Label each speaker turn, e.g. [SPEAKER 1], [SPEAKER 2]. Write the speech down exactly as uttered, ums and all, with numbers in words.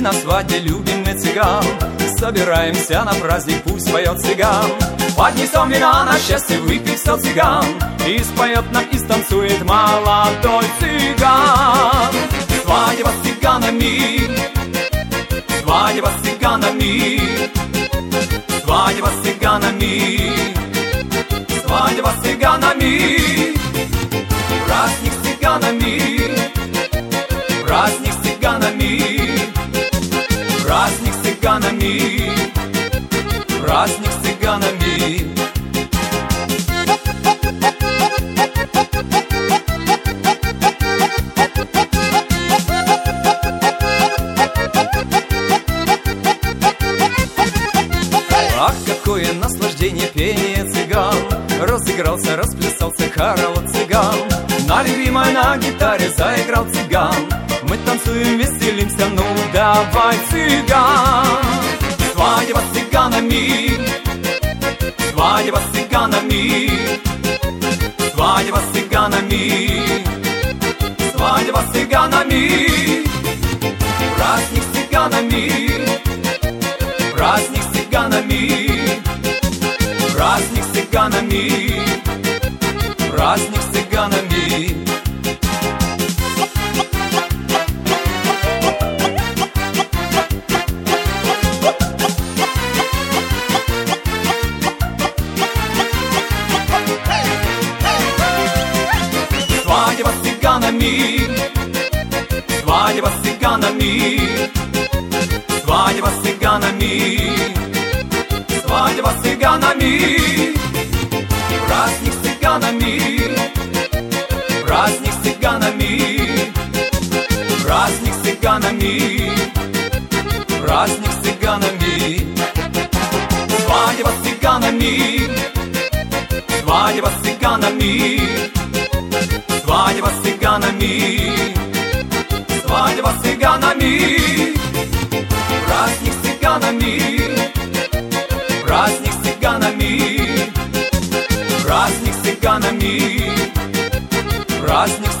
[SPEAKER 1] на свадьбе любим мы цыган. Собираемся на праздник, пусть поет цыган. Поднесем вина на счастье, выпить все цыган. И споет нам, и станцует молодой цыган. Свадьба с цыганами, свадьба с цыганами, свадьба с цыганами, свадьба с цыганами. Праздник с цыганами, праздник с цыганами, праздник с цыганами, праздник с цыганами. Ах, какое наслаждение пение цыган! Разыгрался, расплясался хоровод цыган. На любимой на гитаре заиграл цыган. Мы танцуем, веселимся, ну давай, цыган! Свадьба с цыганами, свадьба с цыганами, свадьба с цыганами, свадьба с цыганами. Праздник с цыганами, праздник с цыганами, праздник с цыганами, праздник с цыганами. Свадьба с цыганами, свадьба с цыганами, свадьба с цыганами, свадьба с цыганами. Праздник с цыганами, праздник с цыганами, праздник с цыганами, праздник с цыганами. Свадьба с цыганами, свадьба с цыганами, свадьба с цыганами, свадьба с цыганами. Праздник с цыганами, праздник с цыганами, праздник с цыганами, праздник с